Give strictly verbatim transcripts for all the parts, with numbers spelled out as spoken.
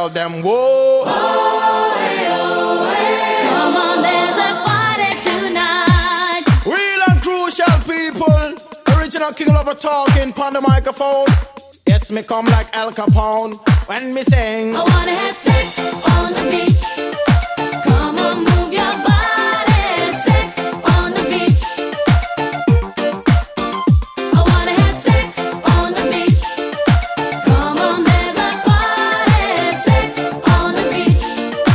gal them whoa. Oh, hey, oh, hey. Come on, there's a party tonight. Real and crucial people. Original King Lover talking pon the microphone. Yes, me come like Al Capone when me sing. I wanna have sex on the beach. Come on, move your body. Sex on the beach. I wanna have sex on the beach. Come on, there's a party. Sex on the beach.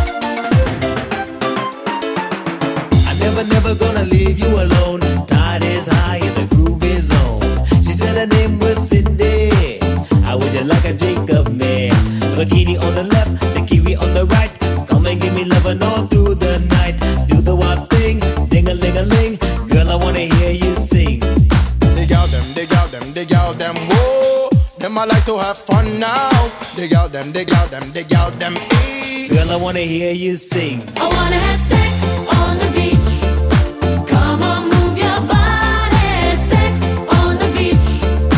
I never, never gonna leave you alone. Tide is high and the groove is on. She said her name was Cindy. How would you like a Jacob man? Bikini on the left, the kiwi on the right. Come and give me lovin' all through the night. Do the wild thing, ding-a-ling-a-ling. Girl, I wanna hear you sing. Dig out them, dig out them, dig out them, whoa. Them I like to have fun now. Dig out them, dig out them, dig out them, ee. Girl, I wanna hear you sing. I wanna have sex on the beach. Come on, move your body. Sex on the beach.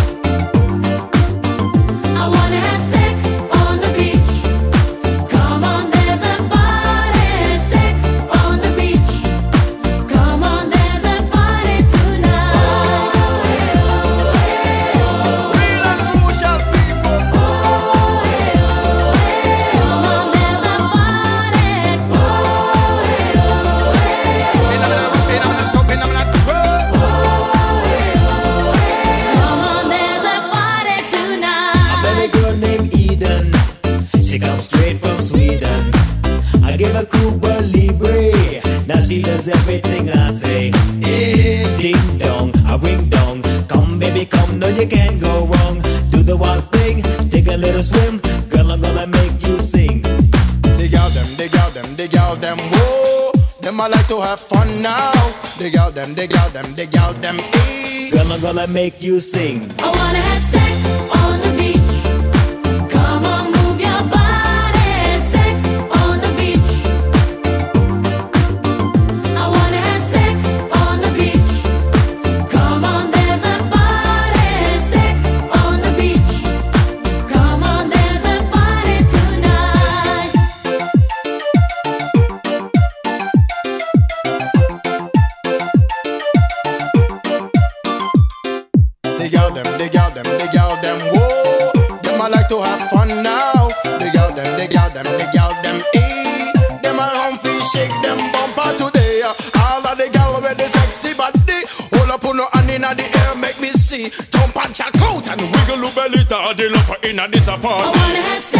I wanna have sex on the beach. Come on, there's a party. Sex on the beach. Come on, there's a party tonight. Oh, hey, oh, hey, oh. Real and crucial people. Oh, hey, oh, hey. Come on, there's a party. Oh, hey, oh, hey. In a minute, in a minute, come in a minute, twelve. Oh, hey, oh, hey. Come on, there's a party tonight. I met a girl named Eden. She comes straight from Sweden. I give her Cuba Libre. Now she does everything I say. Eh, ding dong, a ring dong. Come baby, come, no you can't go wrong. Do the wild thing, take a little swim. Girl, I'm gonna make you sing. Dig out them, dig out them, dig out them, whoa. Them I like to have fun now. Dig out them, dig out them, dig out them, ee. Girl, I'm gonna make you sing. I wanna have sex on the beach. Come on, move your body. Sex on the beach. I wanna have sex on the beach. Come on, there's a party. Sex on the beach. Come on, there's a party tonight. Dig out them, dig out them, dig out them, whoa. Them I like to have fun now. Dig out them, dig out them, dig out them, ee. Them I humpy shake them bumper today. All of the gal with the sexy body. Hold up on no hand inna the air, make me see. Jump and check out and wiggle your belly. To the love inna this I party. wanna have sex